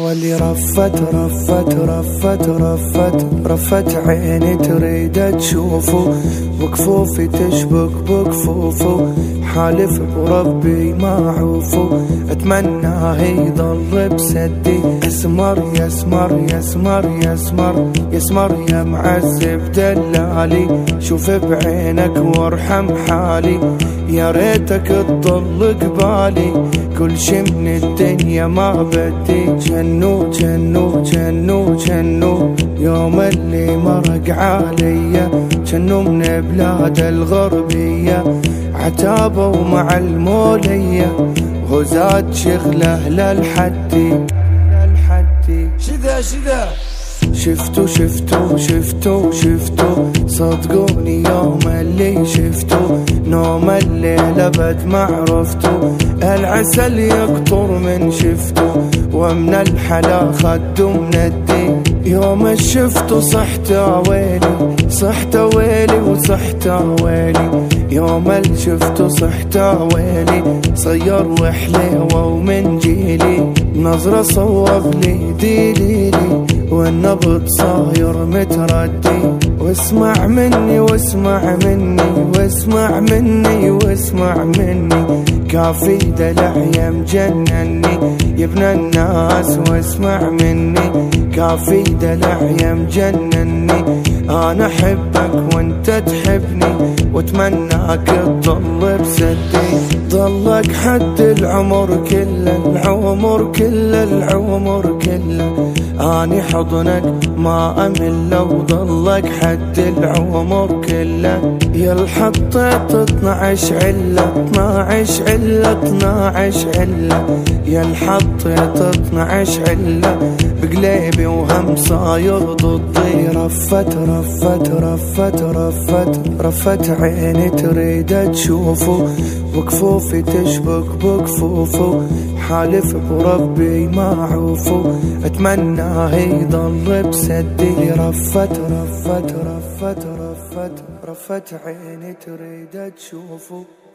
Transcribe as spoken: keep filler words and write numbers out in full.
واللي رفت رفت رفت رفت رفت عيني تريد تشوفه، وكفوفي تشبك بكفوفه، حالف بربي ما عوفه، اتمناه يضل بسدي. يسمر يسمر يسمر يسمر يسمر يا معذب دلالي، شوف بعينك وارحم حالي، يا ريتك تضل قبالي، كل شي من الدنيا ما بدي. جنو جنو جنو جنو يوم اللي مرق عليا، جنو من بلاد الغربية، عتابه مع المولية، وهو زاد شغله للحدي. شذا شذا شفتو شفتو شفتو شفتو صدقوني يوم اللي شفتو، نوم الليل ابد ما عرفتو، العسل يقطر من شفتو، ومن الحلا خدو من الدين. يوم شفتو صحت ويلي صحت ويلي وصحت ويلي، يوم اللي شفتو صحت ويلي، صير وحليوه ومن جيلي، نظرة صوب لي ديليلي، والنبض صاير متردي. واسمع مني واسمع مني واسمع مني واسمع مني، كافي دلع يا مجنني يا ابن الناس، واسمع مني كافي دلع يا مجنني، انا احبك وانت تحبني، واتمناك تضل بسدي. ضلك حد العمر كله العمر كله العمر كله، اني حضنك ما امل، وضلك حد العمر كله. يا الحطيت اثنعش عله اثنعش عله اثنعش عله، يا الحطيت اثنعش عله بقليبي، وهم صاير ضدي. رفت رفت رفت رفت رفت عيني تريد تشوفه، وكفوفي تشبك بكفوفه، حالف بربي ما عوفه، اتمناه يضل بسدي. رفت رفت رفت رفت رفت عيني تريد تشوفه.